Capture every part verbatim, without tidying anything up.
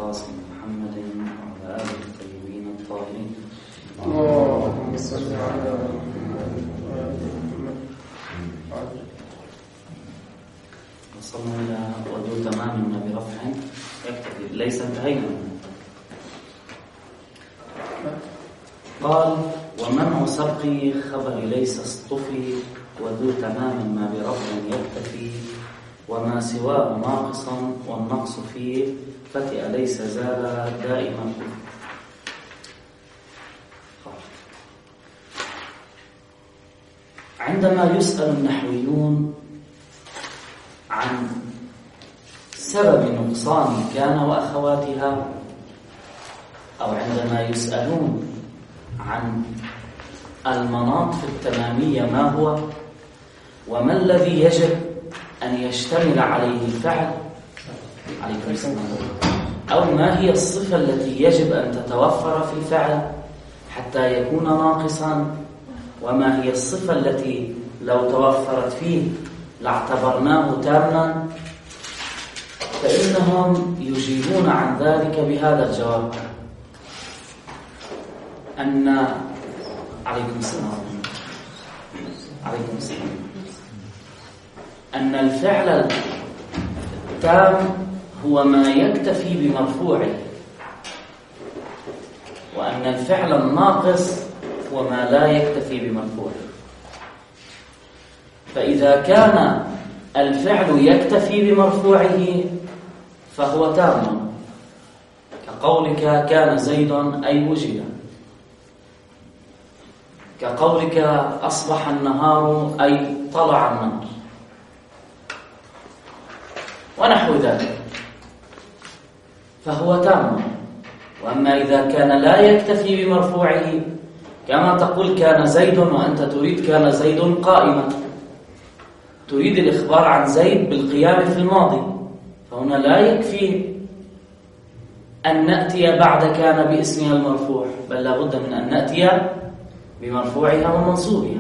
القاسم محمد وعلى آله الطيبين الطاهرين. اللهم صل على محمد وآل محمد. وصلنا إلى وجود تمامنا برفع يكتفي، ليس انتهينا. قال: ومنع سبق خبر ليس اصطفي وذو تمام ما برفع يكتفي وما سواه ناقصا والنقص فيه فتئ ليس زال دائما. عندما يسأل النحويون عن سبب نقصان كان وأخواتها، أو عندما يسألون عن المناط في التمامية ما هو وما الذي يجب أن يشتمل عليه الفعل عليكم السلام، أو ما هي الصفة التي يجب أن تتوفر في الفعل حتى يكون ناقصا، وما هي الصفة التي لو توفرت فيه لاعتبرناه تاما، فإنهم يجيبون عن ذلك بهذا الجواب: أن عليكم السلام عليكم السلام أن الفعل التام هو ما يكتفي بمرفوعه، وأن الفعل الناقص هو ما لا يكتفي بمرفوعه. فإذا كان الفعل يكتفي بمرفوعه فهو تام، كقولك كان زيد أي وجد، كقولك أصبح النهار أي طلع النهار، ونحو ذلك، فهو تام. وأما إذا كان لا يكتفي بمرفوعه، كما تقول كان زيد وأنت تريد كان زيد قائما، تريد الإخبار عن زيد بالقيام في الماضي، فهنا لا يكفي أن نأتي بعد كان باسمها المرفوع، بل لابد من أن نأتي بمرفوعها ومنصوبها.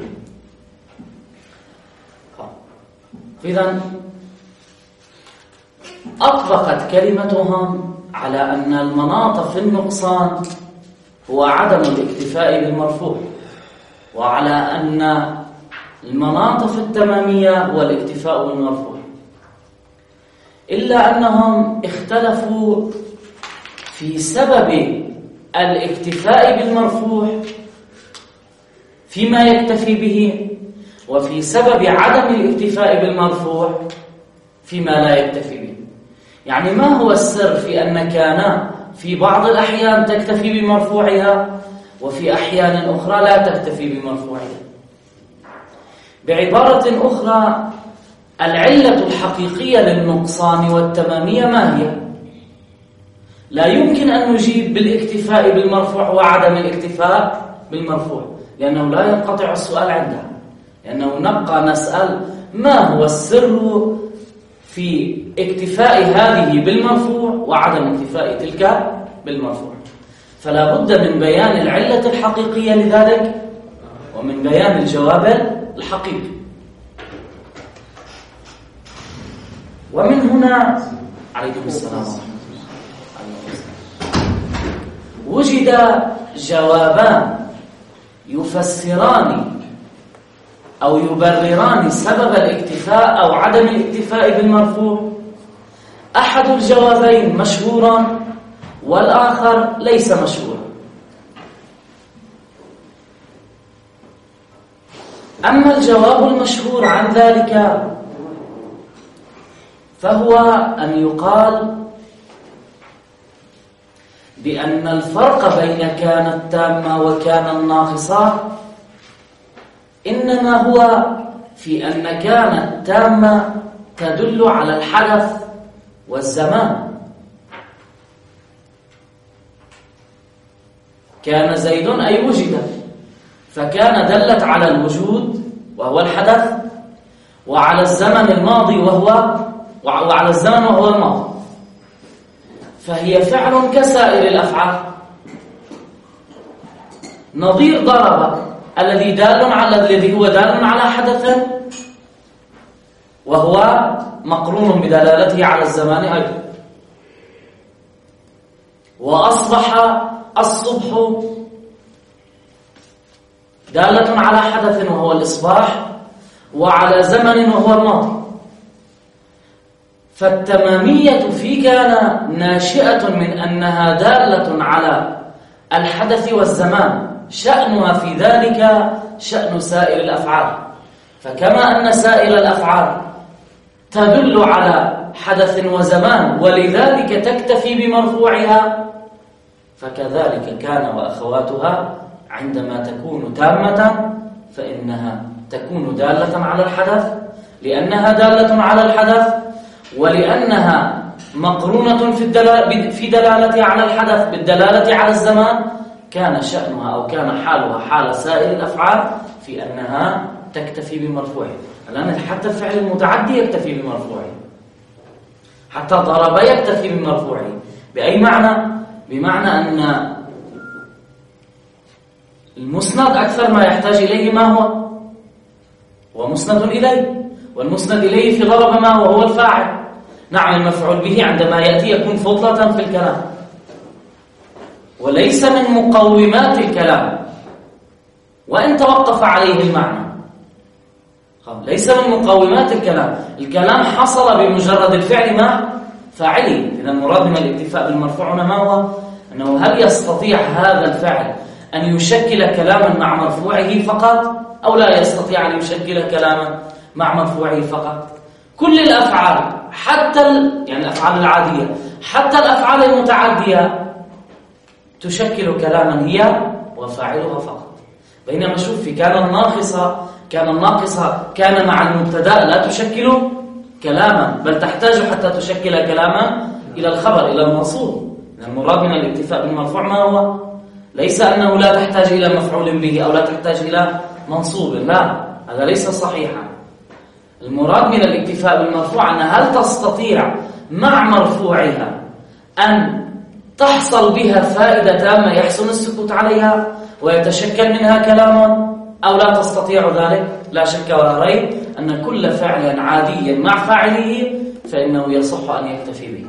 إذن أطبقت كلمتهم على أن المناط في النقصان هو عدم الاكتفاء بالمرفوع، وعلى أن المناط في التمامية هو الاكتفاء بالمرفوع، إلا أنهم اختلفوا في سبب الاكتفاء بالمرفوع فيما يكتفي به، وفي سبب عدم الاكتفاء بالمرفوع فيما لا يكتفي به. يعني ما هو السر في أن كان في بعض الأحيان تكتفي بمرفوعها وفي أحيان أخرى لا تكتفي بمرفوعها؟ بعبارة أخرى، العلة الحقيقية للنقصان والتمامية ما هي؟ لا يمكن أن نجيب بالاكتفاء بالمرفوع وعدم الاكتفاء بالمرفوع، لأنه لا ينقطع السؤال عندها، لأنه نبقى نسأل ما هو السر في اكتفاء هذه بالمرفوع وعدم اكتفاء تلك بالمرفوع. فلا بد من بيان العلة الحقيقية لذلك ومن بيان الجواب الحقيقي. ومن هنا عليكم السلام وجد جوابان يفسران أو يبرران سبب الاكتفاء أو عدم الاكتفاء بالمرفوع. أحد الجوابين مشهورا والآخر ليس مشهورا. أما الجواب المشهور عن ذلك فهو أن يقال بأن الفرق بين كان التامة وكان الناقصة إنما هو في أن كان التامة تدل على الحدث والزمان. كان زيد أي وجد، فكان دلت على الوجود وهو الحدث، وعلى الزمن الماضي وهو وعلى الزمن وهو الماضي، فهي فعل كسائر الأفعال. نظير ضرب الذي دال على الذي هو دال على حدث وهو مقرون بدلالته على الزمان أيضا. وأصبح الصبح دالة على حدث وهو الإصباح، وعلى زمن وهو الماضي. فالتمامية في كان ناشئة من أنها دالة على الحدث والزمان، شأنها في ذلك شأن سائر الأفعال. فكما أن سائر الأفعال تدل على حدث وزمان ولذلك تكتفي بمرفوعها، فكذلك كان وأخواتها عندما تكون تامة فإنها تكون دالة على الحدث لأنها دالة على الحدث، ولأنها مقرونة في الدلالة في دلالتها على الحدث بالدلالة على الزمان، كان شأنها أو كان حالها حال سائر الأفعال في أنها تكتفي بمرفوعه. الآن حتى الفعل المتعدي يكتفي بمرفوعه، حتى ضرب يكتفي بمرفوعه. بأي معنى؟ بمعنى أن المسند أكثر ما يحتاج إليه ما هو؟ هو مسند إليه، والمسند إليه في ضرب ما هو؟ هو الفاعل. نعم، المفعول به عندما يأتي يكون فضلة في الكلام وليس من مقومات الكلام، وإن توقف عليه المعنى ليس من مقومات الكلام. الكلام حصل بمجرد الفعل مع فاعله. إذا المراد من الاكتفاء بالمرفوع هنا ما هو؟ أنه هل يستطيع هذا الفعل أن يشكل كلاما مع مرفوعه فقط أو لا يستطيع أن يشكل كلاما مع مرفوعه فقط؟ كل الأفعال حتى ال... يعني الأفعال العادية حتى الأفعال المتعدية تشكل كلاما هي وفاعلها فقط. بينما شوف في كان الناقصة كان الناقصة كان مع المبتدا لا تشكل كلاما، بل تحتاج حتى تشكل كلاما إلى الخبر إلى الموصول. المراد من الاكتفاء بالمرفوع ما هو؟ ليس أنه لا تحتاج إلى مفعول به أو لا تحتاج إلى منصوب، لا، هذا ليس صحيحا. المراد من الاكتفاء بالمرفوع أن هل تستطيع مع مرفوعها أن تحصل بها فائدة تامة يحسن السكوت عليها ويتشكل منها كلاما أو لا تستطيع ذلك؟ لا شك ولا ريب أن كل فعل عادي مع فاعله فإنه يصح أن يكتفي به.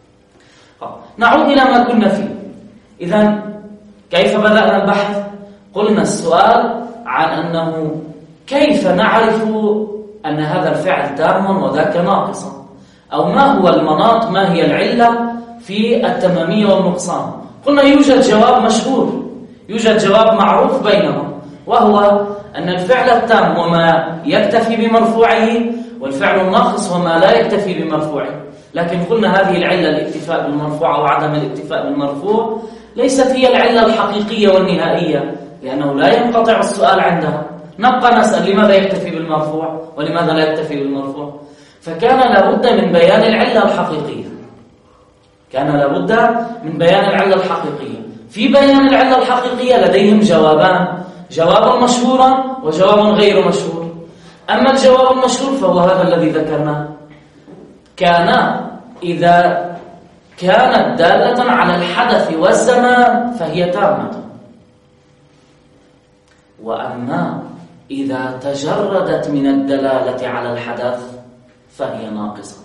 نعود إلى ما كنا فيه. إذن كيف بدأنا البحث؟ قلنا السؤال عن أنه كيف نعرف أن هذا الفعل تام وذاك ناقصا، أو ما هو المناط، ما هي العلة في التمامية والنقصان. قلنا يوجد جواب مشهور، يوجد جواب معروف بينهم، وهو أن الفعل التام وما يكتفي بمرفوعه والفعل الناقص وما لا يكتفي بمرفوعه. لكن قلنا هذه العلة الاكتفاء بالمرفوع أو عدم الاكتفاء بالمرفوع ليست هي العلة الحقيقية والنهائية، لأنه لا ينقطع السؤال عندها. نبقى نسأل لماذا يكتفي بالمرفوع ولماذا لا يكتفي بالمرفوع. فكان لابد من بيان العلة الحقيقية، كان لابد من بيان العلة الحقيقية. في بيان العلة الحقيقية لديهم جوابان، جواب مشهور وجواب غير مشهور. أما الجواب المشهور فهو هذا الذي ذكرناه، كان إذا كانت دالة على الحدث والزمان فهي تامة، وأما إذا تجردت من الدلالة على الحدث فهي ناقصة.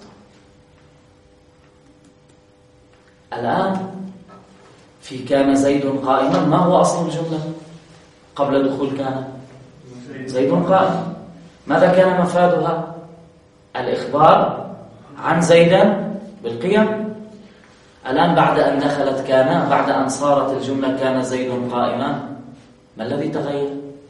الآن في كان زيد قائما، ما هو أصل الجملة قبل دخول كان؟ زيد قائم. ماذا كان مفادها؟ الإخبار عن زيد بالقيم. الآن بعد أن دخلت كان، بعد أن صارت الجملة كان زيد قائما، ما الذي تغير؟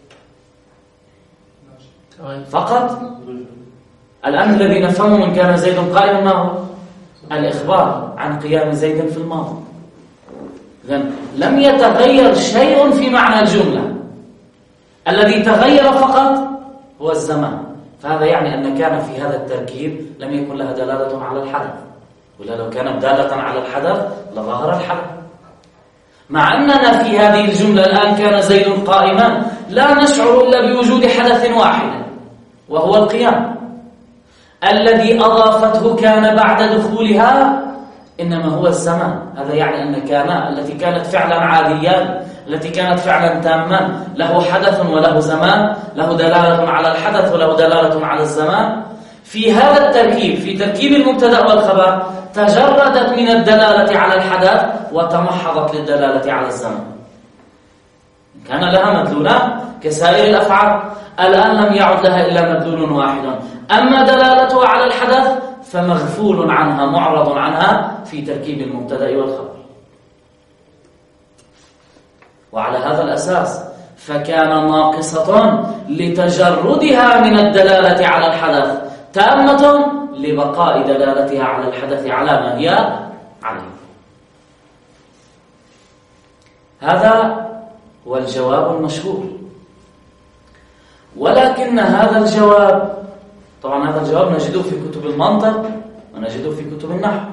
فقط. الآن الذي نفهمه من كان زيد قائما ما هو؟ الإخبار عن قيام زيد في الماضي. إذن لم يتغير شيء في معنى الجملة، الذي تغير فقط هو الزمان. فهذا يعني أن كان في هذا التركيب لم يكن لها دلالة على الحدث، ولا لو كانت دالة على الحدث لظهر الحدث. مع أننا في هذه الجملة الآن كان زيد قائما لا نشعر إلا بوجود حدث واحد وهو القيام. الذي أضافته كان بعد دخولها إنما هو الزمان. هذا يعني أن كان التي كانت فعلا عاديا، التي كانت فعلا تاما، له حدث وله زمان، له دلالة على الحدث وله دلالة على الزمان، في هذا التركيب، في تركيب المبتدأ والخبر، تجردت من الدلالة على الحدث وتمحضت للدلالة على الزمن. كان لها مدلولان كسائر الأفعال، الآن لم يعد لها إلا مدلول واحد. أما دلالتها على الحدث فمغفول عنها، معرض عنها في تركيب المبتدأ والخبر. وعلى هذا الأساس فكان ناقصة لتجردها من الدلالة على الحدث، تامة لبقاء دلالتها على الحدث على ما هي عليه. هذا هو الجواب المشهور. ولكن هذا الجواب، طبعا هذا الجواب نجده في كتب المنطق ونجده في كتب النحو،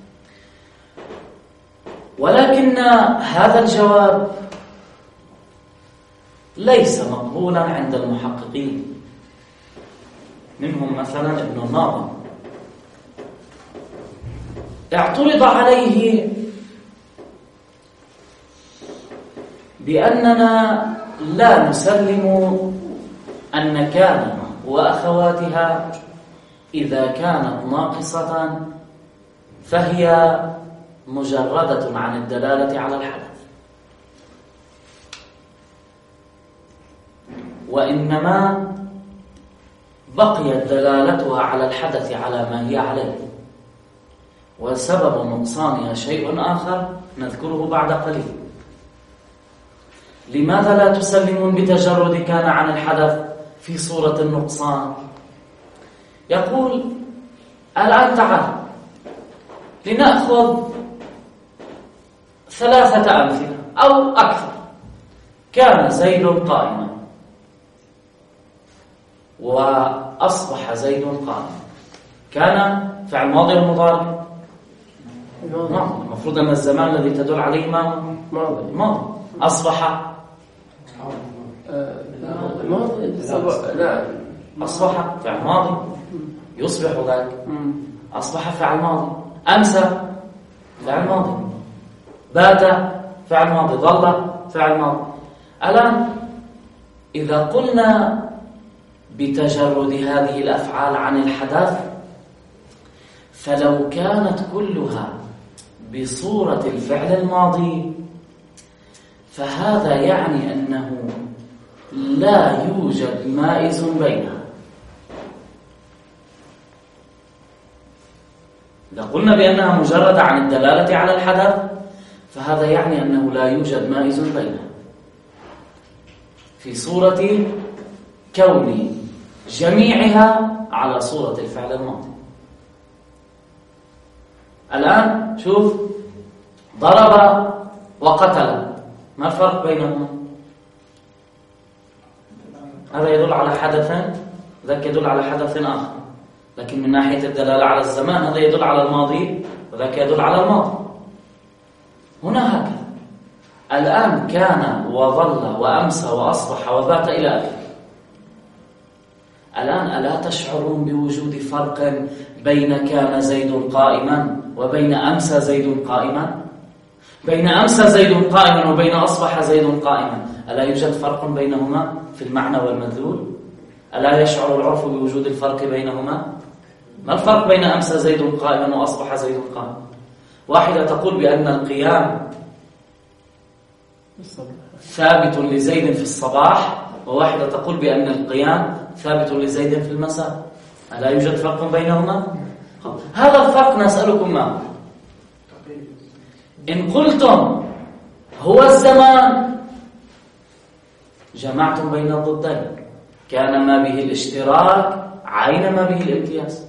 ولكن هذا الجواب ليس مقبولا عند المحققين، منهم مثلا ابن الناظم. اعترض عليه بأننا لا نسلم أن كان وأخواتها إذا كانت ناقصة فهي مجردة عن الدلالة على الحدث، وإنما بقيت دلالتها على الحدث على ما هي عليه، وسبب نقصانها شيء آخر نذكره بعد قليل. لماذا لا تسلمون بتجرد كان عن الحدث في صورة النقصان؟ يقول الآن تعال لنأخذ ثلاثة أمثلة أو أكثر. كان زيد قائما وأصبح زيد قائما. كان فعل ماضي ومضارع؟ نعم، المفروض أن الزمان الذي تدل عليه ما ماضي. ماضي. أصبح ماضي. لا، أصبح فعل ماضي يصبح ذاك. أصبح فعل ماضي. أمسى فعل ماضي. بات فعل ماضي. ظل فعل ماضي. الآن إذا قلنا بتجرد هذه الأفعال عن الحدث، فلو كانت كلها بصورة الفعل الماضي فهذا يعني أنه لا يوجد مائز بينها. إذا قلنا بأنها مجردة عن الدلالة على الحدث فهذا يعني أنه لا يوجد مائز بينها في صورة كون جميعها على صورة الفعل الماضي. الآن شوف، ضرب وقتل، ما الفرق بينهما؟ هذا يدل على حدث، ذاك يدل على حدث آخر، لكن من ناحية الدلالة على الزمان هذا يدل على الماضي وذاك يدل على الماضي. هنا هكذا. الآن كان وظل وأمسى وأصبح وبات إلى آخره. الآن ألا تشعرون بوجود فرق بين كان زيد قائما وبين أمسى زيد قائما؟ بين أمسى زيد قائما وبين أصبح زيد قائما ألا يوجد فرق بينهما في المعنى والمدلول؟ ألا يشعر العرف بوجود الفرق بينهما؟ ما الفرق بين أمسى زيد قائما وأصبح زيد قائما؟ واحدة تقول بأن القيام ثابت لزيد في الصباح، وواحدة تقول بأن القيام ثابت لزيد في المساء. ألا يوجد فرق بينهما؟ هذا الفرق نسألكم ما هو؟ إن قلتم هو الزمان جمعتم بين الضدين، كان ما به الاشتراك عين ما به الامتياز.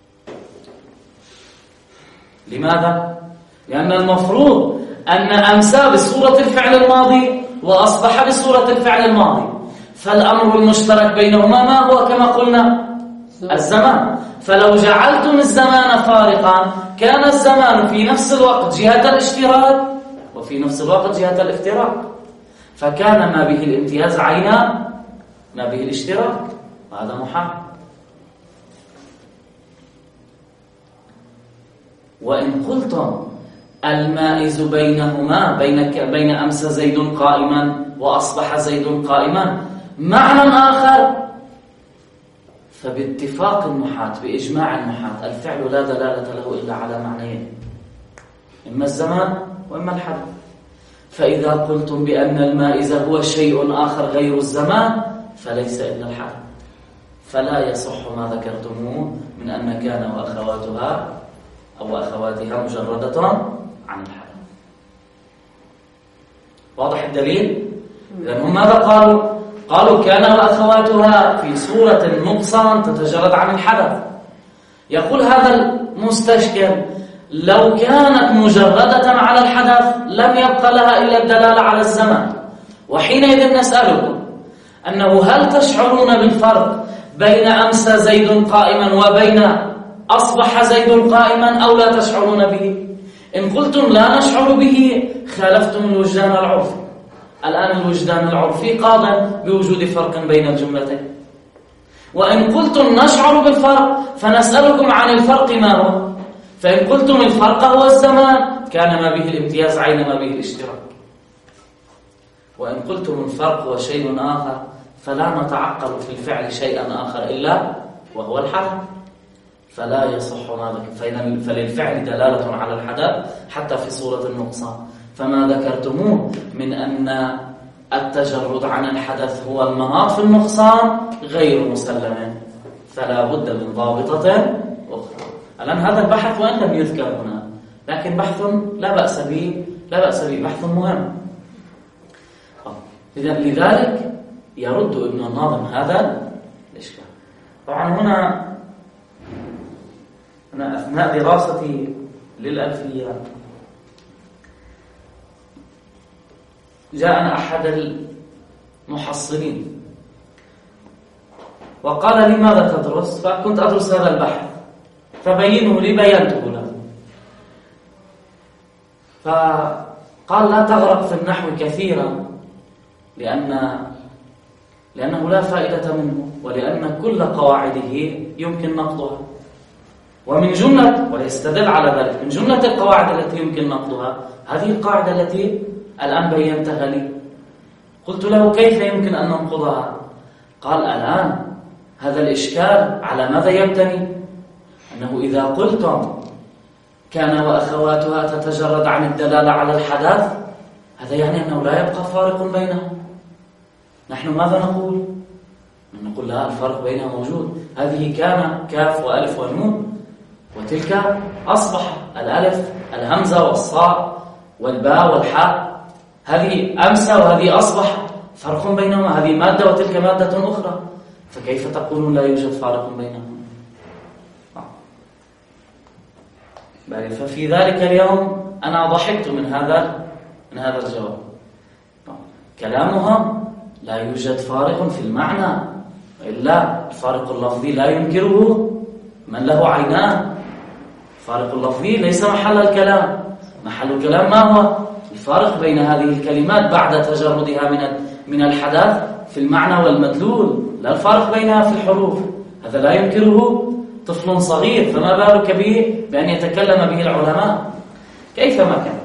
لماذا؟ لأن المفروض أن أمسى بصورة الفعل الماضي وأصبح بصورة الفعل الماضي، فالأمر المشترك بينهما ما هو كما قلنا؟ الزمان. فلو جعلتم الزمان فارقا كان الزمان في نفس الوقت جهة الاشتراك وفي نفس الوقت جهة الافتراق، فكان ما به الامتياز عين ما به الاشتراك، وهذا محال. وإن قلتم المائز بينهما بين بين أمسى زيد قائما وأصبح زيد قائما معنى آخر، فباتفاق النحاة بإجماع النحاة الفعل لا دلالة له إلا على معنيين، إما الزمان وإما الحدث. فإذا قلتم بأن المائز هو شيء آخر غير الزمان فليس إلا الحدث، فلا يصح ما ذكرتموه من أن كان وأخواتها أو أخواتها مجردة عن الحدث. واضح الدليل؟ إذن هم ماذا قالوا؟ قالوا كان وأخواتها في صورة نقصان تتجرد عن الحدث. يقول هذا المستشكل لو كانت مجردة على الحدث لم يبقى لها إلا الدلالة على الزمن، وحينئذ نسألكم أنه هل تشعرون بالفرق بين أمسى زيد قائما وبين أصبح زيد قائما أو لا تشعرون به؟ إن قلتم لا نشعر به خالفتم الوجدان العرفي. الآن الوجدان العرفي قاض بوجود فرق بين الجملتين، وإن قلتم نشعر بالفرق فنسألكم عن الفرق ما هو. فإن قلتم الفرق هو الزمان كان ما به الامتياز عين ما به الاشتراك، وإن قلتم الفرق هو شيء آخر فلا نتعقل في الفعل شيئا آخر إلا وهو الحدث، فلا يصح ما ذكر. فللفعل دلالة على الحدث حتى في صورة النقصان. فما ذكرتموه من أن التجرد عن الحدث هو المناط في النقصان غير مسلم، فلا بد من ضابطة أخرى. الآن هذا البحث وإن لم يذكر هنا، لكن بحث لا بأس به، لا بأس به، بحث مهم. لذلك يرد ابن الناظم هذا الإشكال. طبعا هنا أنا أثناء دراستي للألفية جاءنا أحد المحصلين وقال لي ماذا تدرس؟ فكنت أدرس هذا البحث، فبينه لي بينته له. فقال لا تغرق في النحو كثيرا لأن لأنه لا فائدة منه، ولأن كل قواعده يمكن نقضها. ومن جملة، ويستدل على ذلك، من جملة القواعد التي يمكن نقضها هذه القاعدة التي الآن بينتها لي. قلت له كيف يمكن أن ننقضها؟ قال الآن هذا الإشكال على ماذا يبتني؟ أنه إذا قلتم كان وأخواتها تتجرد عن الدلالة على الحدث هذا يعني أنه لا يبقى فارق بينهم. نحن ماذا نقول؟ نقول لا، الفرق بينها موجود. هذه كان كاف وألف ونون، وتلك أصبح الألف الهمزة والصاء والباء والحاء. هذه أمسى وهذه أصبح، فرق بينهما، هذه مادة وتلك مادة أخرى، فكيف تقولون لا يوجد فارق بينهما؟ بل ففي ذلك اليوم أنا ضحكت من هذا من هذا الجواب. كلامها لا يوجد فارق في المعنى، وإلا الفارق اللفظي لا ينكره من له عينان. الفارق اللفظي ليس محل الكلام، محل الكلام ما هو؟ الفارق بين هذه الكلمات بعد تجردها من من الحدث في المعنى والمدلول، لا الفارق بينها في الحروف. هذا لا ينكره طفل صغير، فما بالك به بأن يتكلم به العلماء؟ كيفما كان.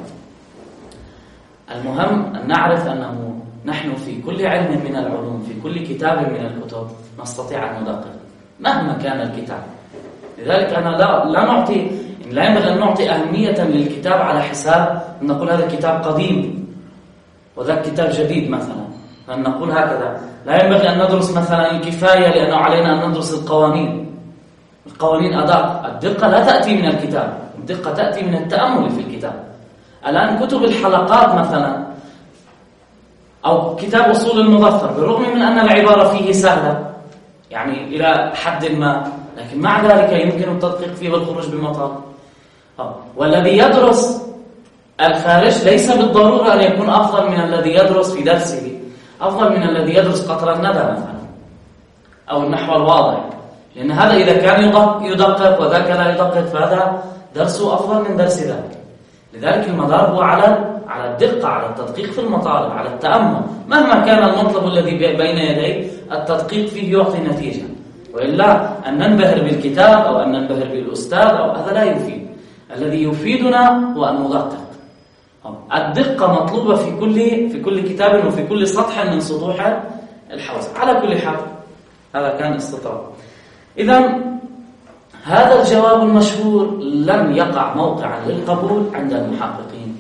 المهم أن نعرف أنه نحن في كل علم من العلوم، في كل كتاب من الكتب نستطيع أن ندقق مهما كان الكتاب. لذلك أنا لا, لا نعطي لا ينبغي أن نعطي أهمية للكتاب على حساب أن نقول هذا الكتاب قديم وذا كتاب جديد مثلا، أن نقول هكذا. لا ينبغي أن ندرس مثلا الكفاية لأنه علينا أن ندرس القوانين. القوانين أدق، الدقة لا تأتي من الكتاب، الدقة تأتي من التأمل في الكتاب. الآن كتب الحلقات مثلا أو كتاب أصول المظفر، بالرغم من أن العبارة فيه سهلة يعني إلى حد ما، لكن مع ذلك يمكن التدقيق فيه والخروج بمطالب. والذي يدرس الخارج ليس بالضرورة أن يكون أفضل من الذي يدرس في درسه، أفضل من الذي يدرس قطر الندى مثلا أو النحو الواضح، لأن هذا إذا كان يدقق وذاك لا يدقق فهذا درسه أفضل من درس ذاك. لذلك المدار هو على على الدقة، على التدقيق في المطالب، على التأمل. مهما كان المطلب الذي بين يديه التدقيق فيه يعطي نتيجة، وإلا أن ننبهر بالكتاب أو أن ننبهر بالأستاذ أو هذا لا يفيد. الذي يفيدنا هو أن ندقق. الدقة مطلوبة في كل في كل كتاب وفي كل سطح من سطوح الحوزة. على كل حال هذا كان استطراد. إذن هذا الجواب المشهور لم يقع موقعا للقبول عند المحققين.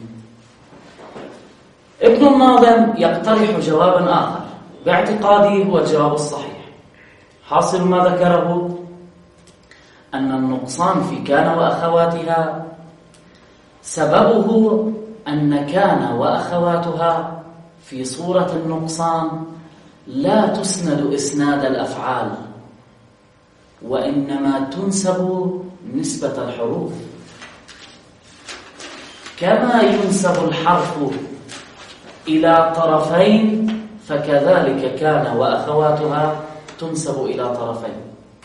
ابن الناظم يقترح جوابا آخر باعتقاده هو الجواب الصحيح. حاصل ما ذكره أن النقصان في كان وأخواتها سببه أن كان وأخواتها في صورة النقصان لا تسند إسناد الأفعال، وإنما تنسب نسبة الحروف، كما ينسب الحرف إلى طرفين فكذلك كان وأخواتها تنسب إلى طرفين،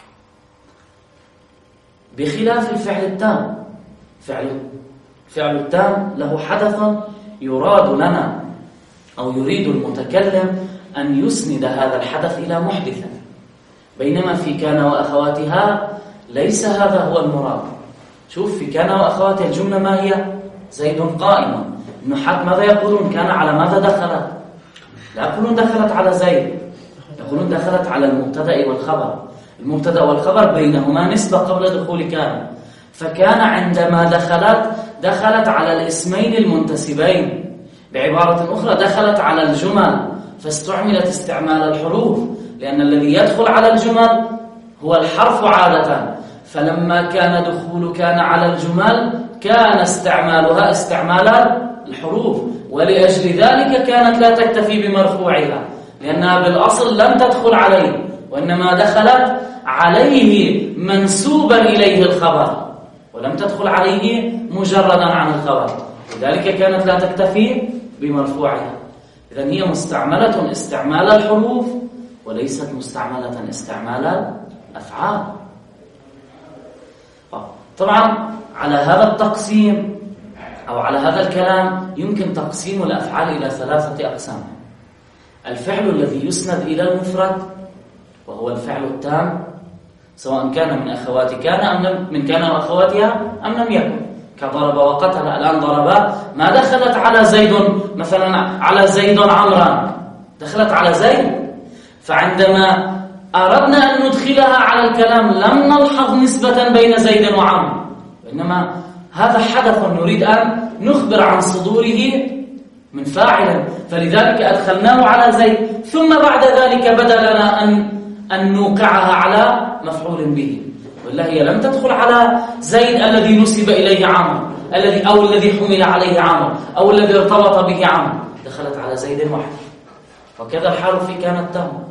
بخلاف الفعل التام. فعل فعل التام له حدث يراد لنا أو يريد المتكلم أن يسند هذا الحدث إلى محدث، بينما في كان وأخواتها ليس هذا هو المراد. شوف، في كان وأخواتها الجملة ما هي؟ زيد قائم. النحاة ماذا يقولون؟ كان على ماذا دخلت؟ لا يقولون دخلت على زيد، يقولون دخلت على المبتدأ والخبر. المبتدأ والخبر بينهما نسبة قبل دخول كان، فكان عندما دخلت دخلت على الاسمين المنتسبين. بعبارة أخرى دخلت على الجمل، فاستعملت استعمال الحروف، لأن الذي يدخل على الجمل هو الحرف عادة، فلما كان دخول كان على الجمل كان استعمالها استعمال الحروف، ولأجل ذلك كانت لا تكتفي بمرفوعها، لأنها بالأصل لم تدخل عليه، وإنما دخلت عليه منسوبا إليه الخبر، ولم تدخل عليه مجردا عن الخبر، لذلك كانت لا تكتفي بمرفوعها. إذن هي مستعملة استعمال الحروف وليست مستعملة استعمال الأفعال. طبعا على هذا التقسيم أو على هذا الكلام يمكن تقسيم الأفعال إلى ثلاثة أقسام: الفعل الذي يسند إلى المفرد وهو الفعل التام، سواء كان من أخوات كان أم لم من كان وأخواتها أم لم يكن، كضرب وقتل. الآن ضرب ما دخلت على زيد مثلا على زيد عمرا، دخلت على زيد، فعندما أردنا أن ندخلها على الكلام لم نلحظ نسبة بين زيد وعمر، وإنما هذا حدث نريد أن نخبر عن صدوره من فاعل، فلذلك أدخلناه على زيد، ثم بعد ذلك بدا لنا أن أن نوقعها على مفعول به، والله هي لم تدخل على زيد الذي نسب إليه عمر، الذي أو الذي حمل عليه عمر أو الذي ارتبط به عمر، دخلت على زيد وحده. وكذا الحال في كانت تام.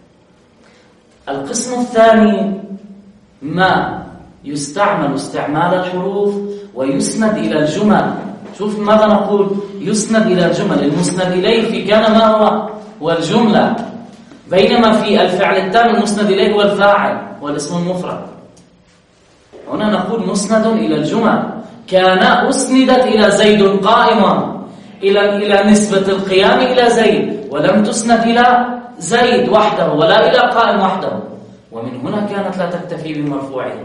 القسم الثاني ما يستعمل استعمال الحروف ويسند إلى الجمل. شوف ماذا نقول؟ يسند إلى الجمل. المسند إليه في كان ما هو؟ هو الجملة، بينما في الفعل التام المسند إليه هو الفاعل والاسم المفرد. هنا نقول مسند إلى الجمل. كان أسندت إلى زيد قائما، إلى إلى نسبة القيام إلى زيد، ولم تسند إلى زيد وحده ولا إلى قائم وحده، ومن هنا كانت لا تكتفي بمرفوعه.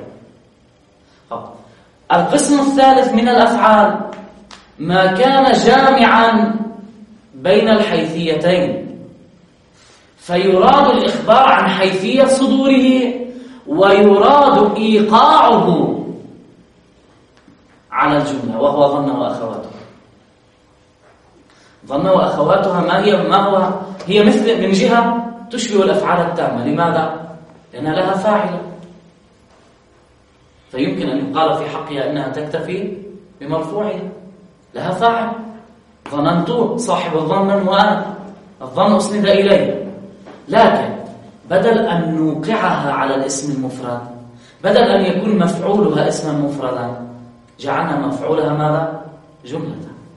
القسم الثالث من الأفعال ما كان جامعا بين الحيثيتين، فيراد الإخبار عن حيثية صدوره ويراد إيقاعه على الجملة، وهو ظن وأخواتها. ظن وأخواتها ما هي ما هو هي مثل من جهة تشبه الأفعال التامة. لماذا؟ لأنها لها فاعلة، فيمكن أن يقال في حقها أنها تكتفي بمرفوعها، لها فاعل. ظننت صاحب الظن وأنا، الظن أسند إليه، لكن بدل أن نوقعها على الاسم المفرد، بدل أن يكون مفعولها اسما مفردا، جعلنا مفعولها ماذا؟ جملة.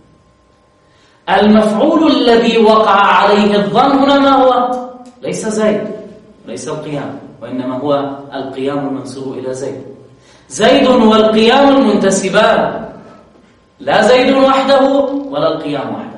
المفعول الذي وقع عليه الظن هنا ما هو؟ ليس زيد، ليس القيام، وإنما هو القيام المنسوب إلى زيد. زيد والقيام المنتسبان، لا زيد وحده ولا القيام وحده.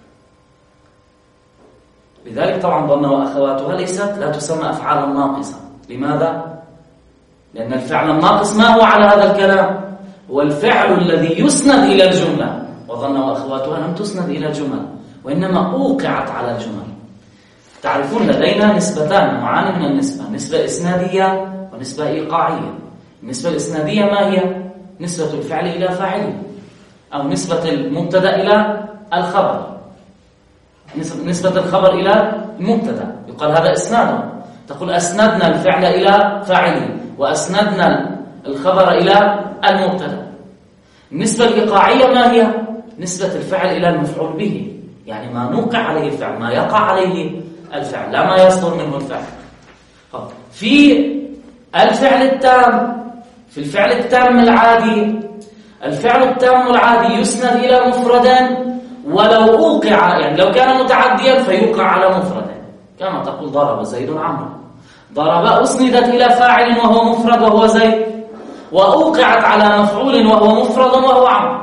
لذلك طبعا ظن وأخواتها ليست لا تسمى أفعالا ناقصة. لماذا؟ لأن الفعل الناقص ما هو على هذا الكلام؟ هو الفعل الذي يسند إلى الجملة، وظن وأخواتها لم تسند إلى الجمل، وإنما أوقعت على الجمل. تعرفون لدينا نسبتان، نوعان من النسبة، نسبة إسنادية نسبة إيقاعية. النسبة الإسنادية ما هي؟ نسبة الفعل إلى فاعله، أو نسبة المبتدأ إلى الخبر، نسبة الخبر إلى المبتدأ، يقال هذا إسناد. تقول أسندنا الفعل إلى فاعله وأسندنا الخبر إلى المبتدأ. النسبة الإيقاعية ما هي؟ نسبة الفعل إلى المفعول به، يعني ما نوقع عليه الفعل، ما يقع عليه الفعل، لا ما يصدر منه الفعل. في الفعل التام، في الفعل التام العادي، الفعل التام العادي يسند إلى مفردا ولو أوقع، يعني لو كان متعديا فيوقع على مفردا، كما تقول ضرب زيد عمرو. ضرب أسندت إلى فاعل وهو مفرد وهو زيد، وأوقعت على مفعول وهو مفرد وهو عمرو،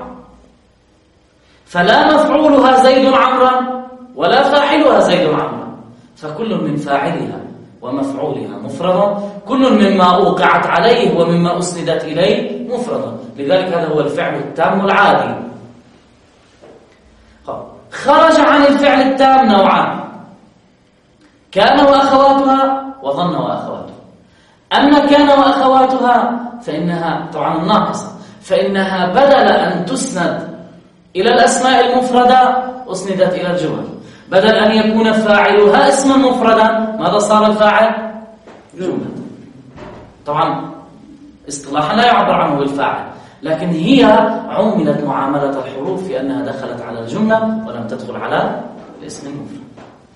فلا مفعولها زيد عمرا ولا فاعلها زيد عمرا، فكل من فاعلها ومفعولها مفرد، كل مما أوقعت عليه ومما أسندت إليه مفرد. لذلك هذا هو الفعل التام العادي. خرج عن الفعل التام نوعان: كان وأخواتها وظن وأخواتها. أما كان وأخواتها فإنها طبعا ناقصة، فإنها بدل أن تسند إلى الأسماء المفردة أسندت إلى الجمل. بدل أن يكون فاعلها اسما مفردا، ماذا صار الفاعل؟ جملة. طبعا اصطلاحا لا يعبر عنه بالفاعل، لكن هي عملت معاملة الحروف في أنها دخلت على الجملة ولم تدخل على الاسم المفرد.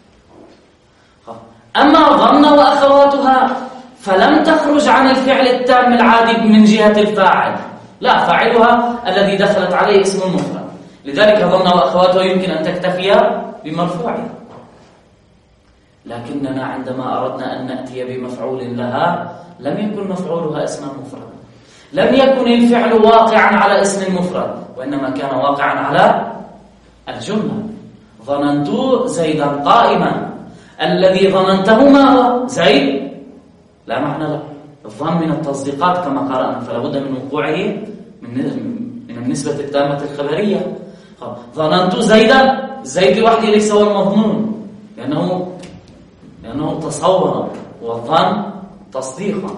أما ظن وأخواتها فلم تخرج عن الفعل التام العادي من جهة الفاعل، لا، فاعلها الذي دخلت عليه اسم المفرد. لذلك ظن وأخواتها يمكن أن تكتفي بمرفوعها، لكننا عندما أردنا أن نأتي بمفعول لها لم يكن مفعولها اسما مفردا، لم يكن الفعل واقعا على اسم المفرد، وإنما كان واقعا على الجملة. ظننت زيدا قائما، الذي ظننته ما هو؟ زيد؟ لا معنى له. الظن من التصديقات كما قرأنا، فلا بد من وقوعه من النسبة التامة الخبرية. ظننت زيدا، زيد لوحده ليس هو المظنون، لأنه لأنه تصور، والظن تصديقا.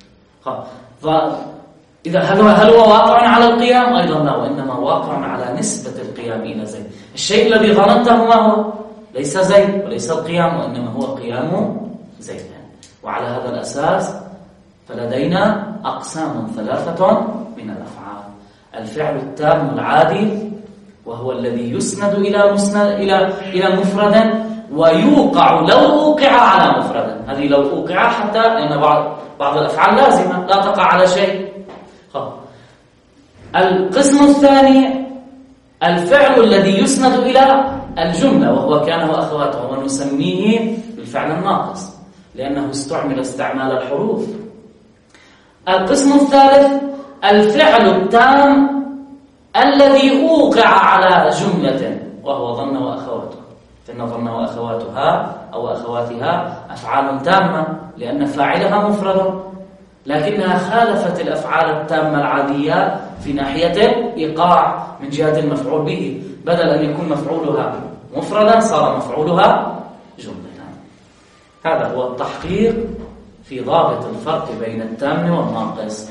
إذا هل هو هل هو واقع على القيام؟ أيضا لا، وإنما واقع على نسبة القيام إلى زيد. الشيء الذي ظننته ما هو؟ ليس زيد وليس القيام، وإنما هو قيام زيد. وعلى هذا الأساس فلدينا أقسام ثلاثة من الأفعال: الفعل التام العادي، وهو الذي يسند إلى مسند إلى إلى مفرد ويوقع لو أوقع على مفرد. هذه لو أوقع، حتى لأن بعض بعض الأفعال لازمة لا تقع على شيء. القسم الثاني الفعل الذي يسند إلى الجملة، وهو كان وأخواته، ونسميه بالفعل الناقص لأنه استعمل استعمال الحروف. القسم الثالث الفعل التام الذي أوقع على جملة، وهو ظن وأخواته. فإن ظن وأخواتها أو أخواتها أفعال تامة لأن فاعلها مفرد، لكنها خالفت الأفعال التامة العادية في ناحية الإيقاع من جهة المفعول به. بدل أن يكون مفعولها مفردا صار مفعولها جملة. هذا هو التحقيق في ضابط الفرق بين التام والناقص.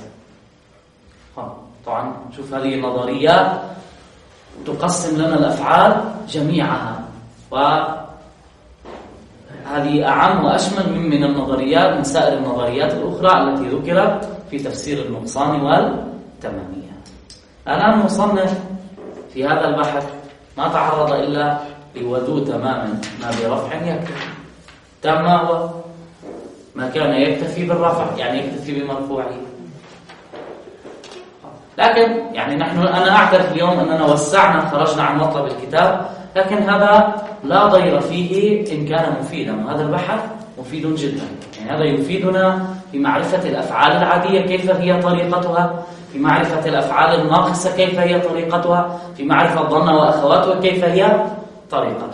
طبعا شوف هذه النظريات تقسم لنا الأفعال جميعها، وهذه أعم وأشمل من من النظريات من سائر النظريات الأخرى التي ذكرت في تفسير النقصان والتمامية. الآن المصنف في هذا البحث ما تعرض إلا لودود تماما، ما برفع يكتفي. تام ما هو؟ ما كان يكتفي بالرفع، يعني يكتفي بمرفوعه. لكن يعني نحن أنا أعترف اليوم أننا وسعنا، خرجنا عن مطلب الكتاب، لكن هذا لا ضير فيه إن كان مفيدا. وهذا البحث مفيد جدا، يعني هذا يفيدنا في معرفة الأفعال العادية كيف هي طريقتها، في معرفة الأفعال الناقصة كيف هي طريقتها، في معرفة ظن وأخواتها كيف هي طريقتها.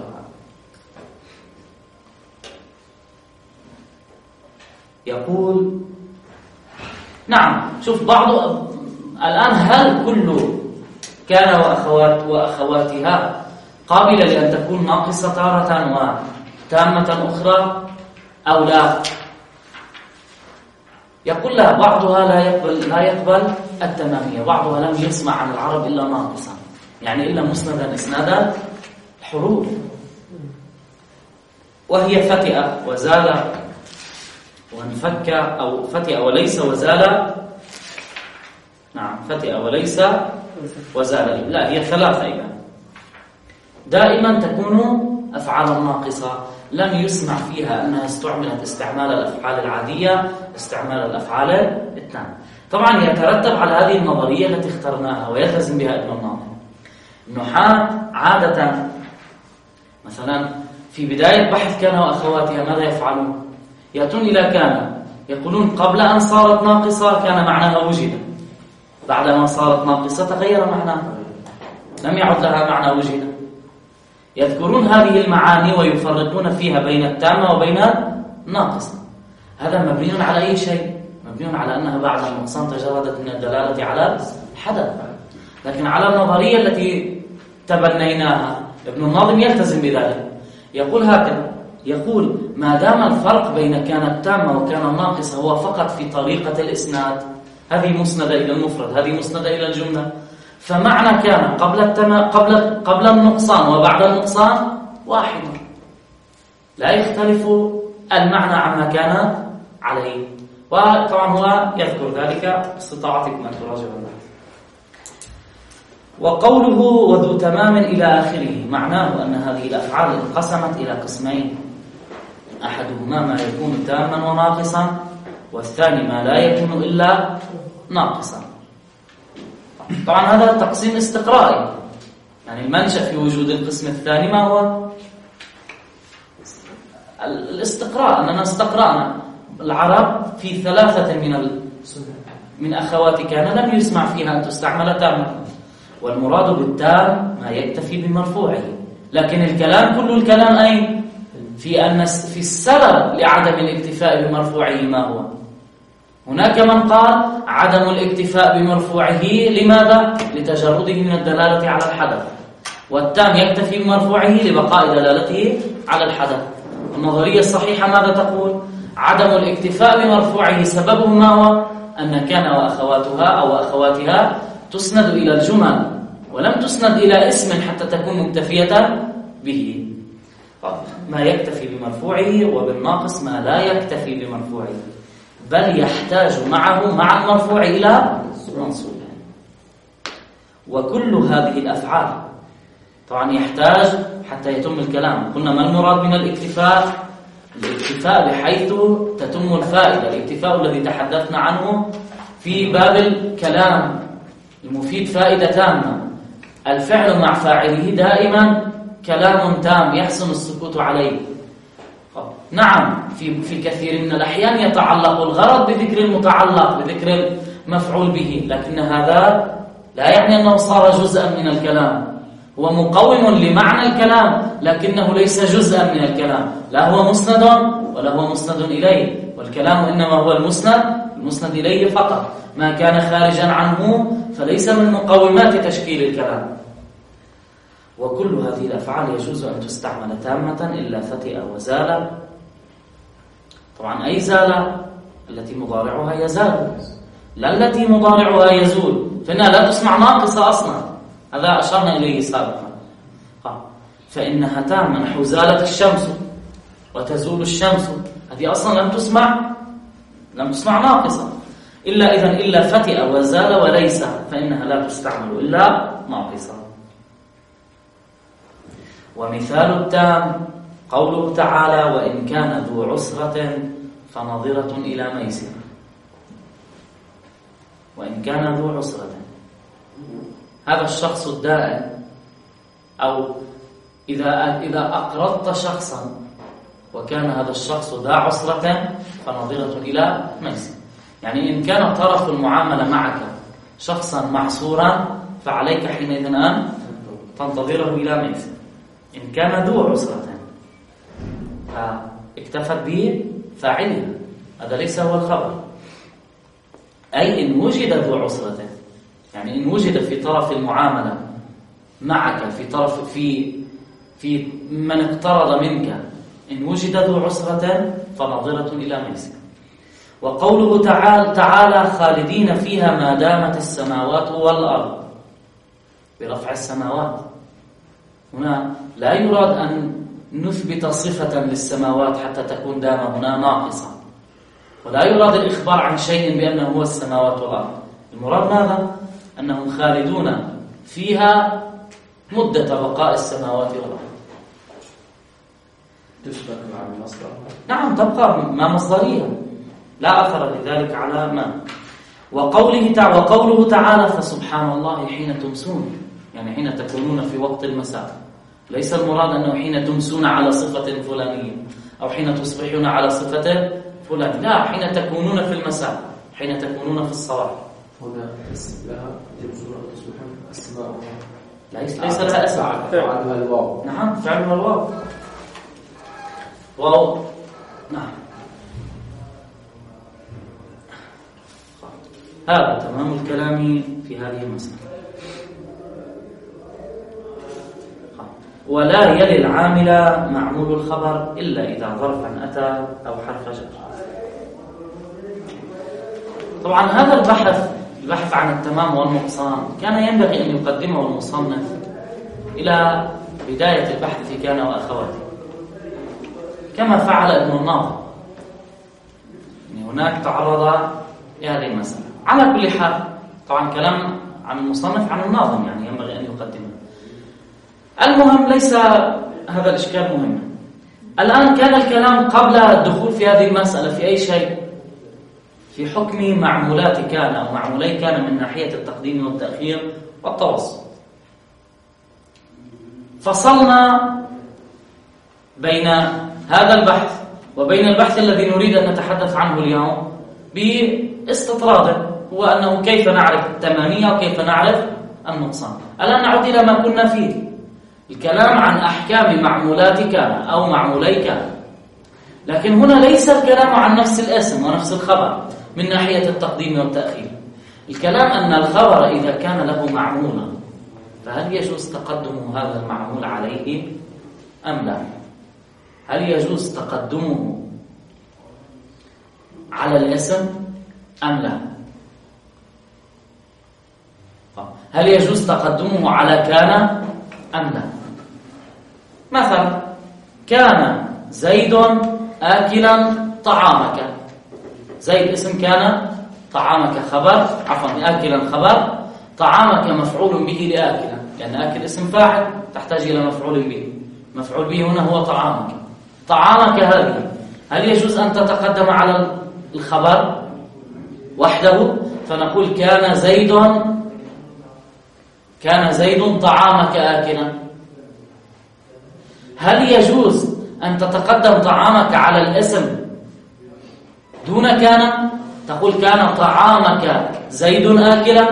يقول نعم، شوف بعض الآن، هل كل كان وأخوات وأخواتها قابلة لأن تكون ناقصة تارة وتامة أخرى أو لا؟ يقول لا، بعضها لا يقبل لا يقبل التمامية، بعضها لم يسمع عن العرب إلا ناقصا، يعني إلا مسندا إسنادا حروف، وهي فتئ وزال وانفك، أو فتئ وليس وزال. نعم، فتئ وليس وزال، لا هي ثلاثة. إذا دائما تكون أفعال ناقصة لم يسمع فيها أنها استعملت استعمال الأفعال العادية، استعمال الأفعال التامة. طبعا يترتب على هذه النظرية التي اخترناها ويلتزم بها ابن الناظم. النحاة عادة مثلا في بداية بحث كان وأخواتها ماذا يفعلون؟ يأتون إلى كان يقولون قبل أن صارت ناقصة كان معناها وجد، بعدما صارت ناقصة تغير معناها، لم يعد لها معنى وجد. يذكرون هذه المعاني ويفرقون فيها بين التامة وبين الناقصة. هذا مبني على أي شيء؟ مبني على أنها بعد النقصان تجردت من الدلالة على الحدث. لكن على النظرية التي تبنيناها ابن الناظم يلتزم بذلك، يقول هكذا، يقول ما دام الفرق بين كان التامة وكان الناقصة هو فقط في طريقة الإسناد، هذه مسندة إلى المفرد، هذه مسندة إلى الجملة، فمعنى كان قبل التما قبل قبل النقصان وبعد النقصان واحد، لا يختلف المعنى عما كان عليه. وطبعا هو يذكر ذلك باستطاعتكم أن تراجعوا ذلك. وقوله وذو تمام إلى آخره معناه أن هذه الأفعال انقسمت إلى قسمين، أحدهما ما يكون تاما وناقصا، والثاني ما لا يكون إلا ناقصا. طبعا هذا تقسيم استقرائي، يعني المنشأ في وجود القسم الثاني ما هو؟ الاستقراء، أننا استقرأنا العرب في ثلاثة من ال... من أخوات كان لم يسمع فيها أن تستعمل تامة، والمراد بالتام ما يكتفي بمرفوعه. لكن الكلام كل الكلام أين؟ في أن في السبب لعدم الاكتفاء بمرفوعه ما هو؟ هناك من قال عدم الاكتفاء بمرفوعه لماذا؟ لتجرده من الدلالة على الحدث، والتام يكتفي بمرفوعه لبقاء دلالته على الحدث. النظرية الصحيحة ماذا تقول؟ عدم الاكتفاء بمرفوعه سببه ما هو؟ أن كان وأخواتها أو أخواتها تسند إلى الجمل ولم تسند إلى اسم حتى تكون مكتفية به. ما يكتفي بمرفوعه، وبالناقص ما لا يكتفي بمرفوعه بل يحتاج معه مع المرفوع إلى منصوب. وكل هذه الأفعال طبعا يحتاج حتى يتم الكلام. قلنا ما المراد من الاكتفاء؟ الاكتفاء بحيث تتم الفائدة، الاكتفاء الذي تحدثنا عنه في باب الكلام المفيد فائدة تامة. الفعل مع فاعله دائما كلام تام يحسن السكوت عليه. نعم في في كثير من الأحيان يتعلق الغرض بذكر المتعلق، بذكر المفعول به، لكن هذا لا يعني أنه صار جزءا من الكلام. هو مقوم لمعنى الكلام لكنه ليس جزءا من الكلام، لا هو مسند ولا هو مسند إليه، والكلام إنما هو المسند المسند إليه فقط. ما كان خارجا عنه فليس من مقومات تشكيل الكلام. وكل هذه الأفعال يجوز أن تستعمل تامة إلا فتئ وزال. طبعا أي زال؟ التي مضارعها يزال، لا التي مضارعها يزول، فإنها لا تسمع ناقصة أصلا، هذا أشرنا إليه سابقا. فإنها تامة، نحو زالت الشمس وتزول الشمس، هذه أصلا لم تسمع لم تسمع ناقصة. إلا إذن إلا فتئ وزال وليس، فإنها لا تستعمل إلا ناقصة. ومثال التام قوله تعالى وإن كان ذو عسرة فنظرة إلى ميسر. وإن كان ذو عسرة، هذا الشخص الدائن، أو إذا إذا أقرضت شخصا وكان هذا الشخص ذا عسرة فنظرة إلى ميسر، يعني إن كان طرف المعاملة معك شخصا معسورا فعليك حينئذ أن تنتظره إلى ميسر. إن كان ذو عسرة فاكتفت به فاعلها، هذا ليس هو الخبر. أي إن وجد ذو عسرة، يعني إن وجد في طرف المعاملة معك، في طرف في في من اقترض منك، إن وجد ذو عسرة فنظرة إلى ميسر. وقوله تعالى, تعالى خالدين فيها ما دامت السماوات والأرض برفع السماوات. هنا لا يراد أن نثبت صفة للسماوات حتى تكون دام هنا ناقصة، ولا يراد الإخبار عن شيء بأنه هو السماوات والأرض. المراد ماذا؟ أنهم خالدون فيها مدة بقاء السماوات والأرض. تشبك مع المصدر. نعم تبقى ما مصدرية لا أثر لذلك على ما. وقوله تعالى, وقوله تعالى فسبحان الله حين تمسون، يعني حين تكونون في وقت المساء. ليس المراد أنه حين تمسون على صفة فلانية أو حين تصبحون على صفة فلان، لا، حين تكونون في المساء، حين تكونون في الصباح. هنا اسم لها تمسون وتصبحون السماء. ليس ليس لها اسم، فعلها الواو. نعم فعلها الواو. واو نعم. هذا تمام الكلام في هذه المسألة. ولا يلي العامل معمول الخبر إلا إذا ظرفا أتى أو حرف جر. طبعا هذا البحث البحث عن التمام والنقصان كان ينبغي أن يقدمه المصنف إلى بداية البحث في كان وأخواته، كما فعل ابن الناظم. يعني هناك تعرض لهذه المسألة. على كل حال طبعا كلام عن المصنف عن الناظم يعني ينبغي أن يقدمه. المهم ليس هذا الإشكال مهم. الآن كان الكلام قبل الدخول في هذه المسألة في أي شيء؟ في حكم معمولات كان أو معمولي كان من ناحية التقديم والتأخير والتوسط. فصلنا بين هذا البحث وبين البحث الذي نريد أن نتحدث عنه اليوم باستطراد، هو أنه كيف نعرف التمامية وكيف نعرف النقصان. الآن نعود إلى ما كنا فيه، الكلام عن أحكام معمولات كان أو معمولي كان. لكن هنا ليس الكلام عن نفس الاسم ونفس الخبر من ناحية التقديم والتأخير. الكلام أن الخبر إذا كان له معمولا فهل يجوز تقدم هذا المعمول عليه أم لا؟ هل يجوز تقدمه على الاسم أم لا؟ هل يجوز تقدمه على كان أم لا؟ مثلا كان زيد آكلا طعامك. زيد اسم كان، طعامك خبر، عفوا آكلا خبر، طعامك مفعول به لآكلا، لأن آكل اسم فاعل تحتاج إلى مفعول به. مفعول به هنا هو طعامك. طعامك هذه هل يجوز أن تتقدم على الخبر وحده فنقول كان زيد كان زيد طعامك آكلا؟ هل يجوز أن تتقدم طعامك على الاسم دون كان؟ تقول كان طعامك زيد آكلا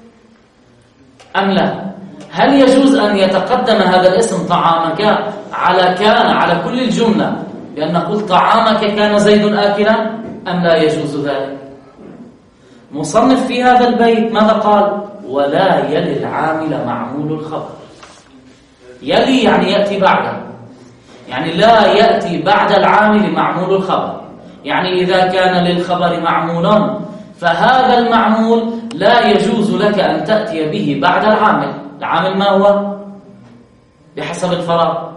أم لا؟ هل يجوز أن يتقدم هذا الاسم طعامك على كان على كل الجملة بأن نقول طعامك كان زيد آكلا أم لا يجوز ذلك؟ مصنف في هذا البيت ماذا قال؟ ولا يلي العامل معمول الخبر. يلي يعني يأتي بعده، يعني لا يأتي بعد العامل معمول الخبر. يعني إذا كان للخبر معمول فهذا المعمول لا يجوز لك أن تأتي به بعد العامل. العامل ما هو بحسب الفراغ؟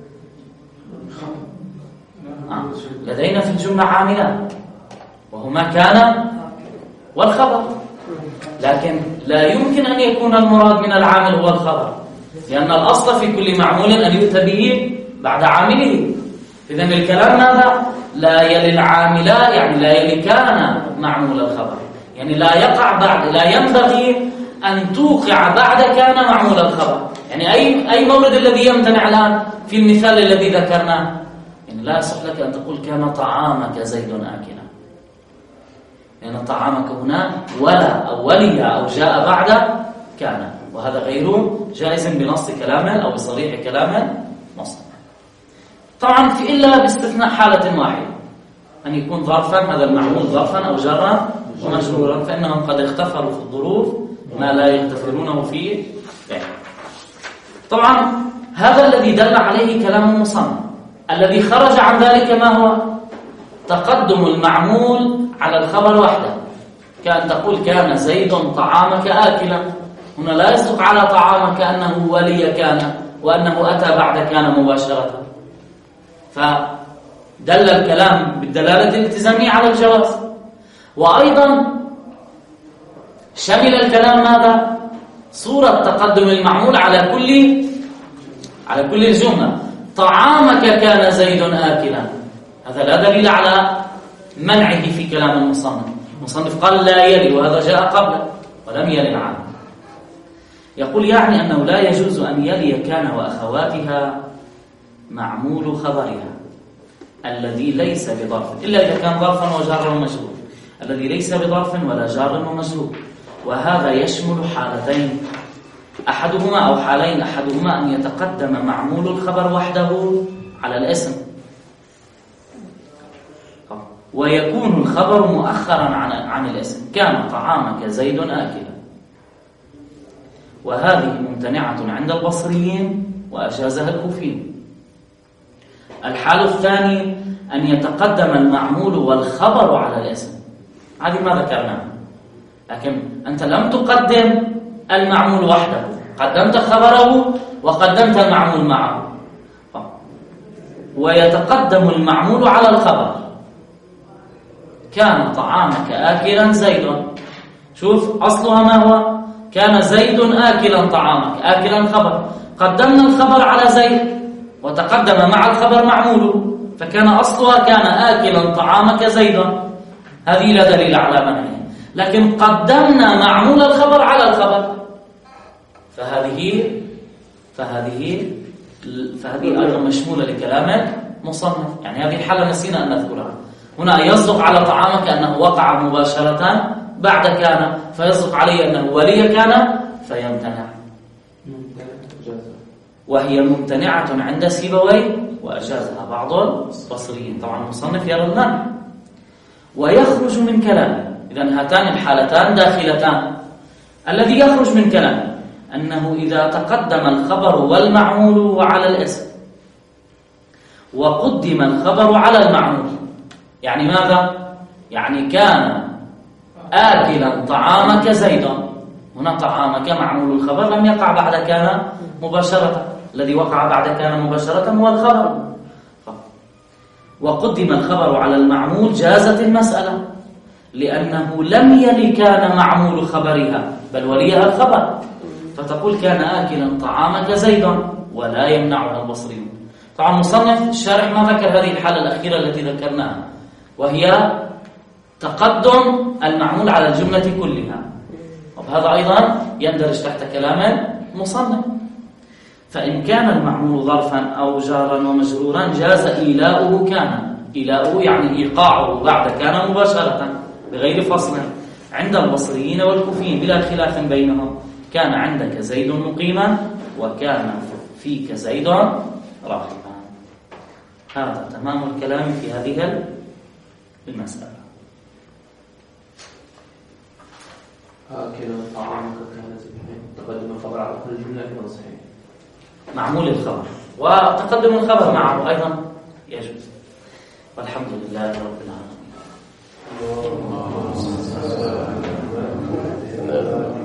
آه. لدينا في الجملة عاملان وهما كان والخبر، لكن لا يمكن أن يكون المراد من العامل هو الخبر، لأن الأصل في كل معمول أن يؤتى به بعد عامله. إذن الكلام ماذا؟ لا يلي العامل يعني لا يلي كان معمول الخبر، يعني لا يقع بعد، لا ينبغي أن توقع بعد كان معمول الخبر. يعني أي أي مورد الذي يمتنع الآن في المثال الذي ذكرناه؟ يعني لا يصح لك أن تقول كان طعامك زيد آكلا، لأن يعني طعامك هنا ولا أو ولي أو جاء بعد كان، وهذا غير جائز بنص كلامه أو بصريح كلامه مصنع. طبعا في إلا باستثناء حالة واحدة، أن يكون ظرفا، هذا المعمول ظرفا أو جرا ومجرورا، فإنهم قد اختفروا في الظروف ما لا يختفرونه في فعل. طبعا هذا الذي دل عليه كلام المصنف. الذي خرج عن ذلك ما هو؟ تقدم المعمول على الخبر وحده، كأن تقول كان زيد طعامك آكلا. هنا لا يصدق على طعامك أنه ولي كان وأنه أتى بعد كان مباشرة، فدل الكلام بالدلالة الالتزامية على الجواز. وأيضا شمل الكلام ماذا؟ صورة تقدم المعمول على كل على كل الجملة. طعامك كان زيد آكلا، هذا لا دليل على منعه في كلام المصنف. المصنف قال لا يلي، وهذا جاء قبله ولم يلي عنه. يقول يعني أنه لا يجوز أن يلي كان وأخواتها معمول خبرها الذي ليس بظرف، إلا إذا كان ظرفا وجارا ومجرور، الذي ليس بظرف ولا جار ومجرور. وهذا يشمل حالتين، أحدهما أو حالين، أحدهما أن يتقدم معمول الخبر وحده على الاسم، ويكون الخبر مؤخرا عن عن الاسم، كان طعامك زيد آكلا. وهذه ممتنعة عند البصريين وأجازها الكوفيين. الحال الثاني أن يتقدم المعمول والخبر على الاسم، هذه ما ذكرناها، لكن أنت لم تقدم المعمول وحده، قدمت خبره وقدمت المعمول معه، ويتقدم المعمول على الخبر. كان طعامك آكلا زيد، شوف أصلها ما هو؟ كان زيد آكلا طعامك، آكلا خبر، قدمنا الخبر على زيد وتقدم مع الخبر معموله، فكان أصلها كان آكلا طعامك زيد، هذه لا دليل على منعه. لكن قدمنا معمول الخبر على الخبر، فهذه فهذه فهذه أيضا مشمولة لكلام مصنف. يعني هذه الحالة نسينا أن نذكرها. هنا يصدق على طعامك أنه وقع مباشرة بعد كان، فيصدق عليه أنه ولي كان فيمتنع، وهي ممتنعة عند سيبويه وأجازها بعض البصريين. طبعا المصنف يرى المنع. ويخرج من كلامه، إذن هاتان الحالتان داخلتان. الذي يخرج من كلامه أنه إذا تقدم الخبر والمعمول على الاسم وقدم الخبر على المعمول، يعني ماذا؟ يعني كان آكلا طعامك زيدا، هنا طعامك معمول الخبر لم يقع بعد كان مباشرة، الذي وقع بعد كان مباشرة هو الخبر. وقدم الخبر على المعمول جازت المسألة، لأنه لم يلي كان معمول خبرها بل وليها الخبر، فتقول كان آكلا طعامك زيدا ولا يمنعها البصريون. طبعا مصنف الشارح ما ذكر هذه الحالة الأخيرة التي ذكرناها، وهي تقدم المعمول على الجملة كلها، وهذا أيضا يندرج تحت كلام مصنف. فإن كان المعمول ظرفا أو جارا ومجرورا جاز إيلاؤه كان، إيلاؤه يعني إيقاعه بعد كان مباشرة بغير فصل عند البصريين والكوفيين بلا خلاف بينهم. كان عندك زيد مقيما وكان فيك زيد راحما. هذا تمام الكلام في هذه المسألة. آكلا طعامك كان زيد، تقدم الخبر على كل جملة في نصحين، معمول الخبر وتقدم الخبر معه أيضا يجوز. والحمد لله رب العالمين.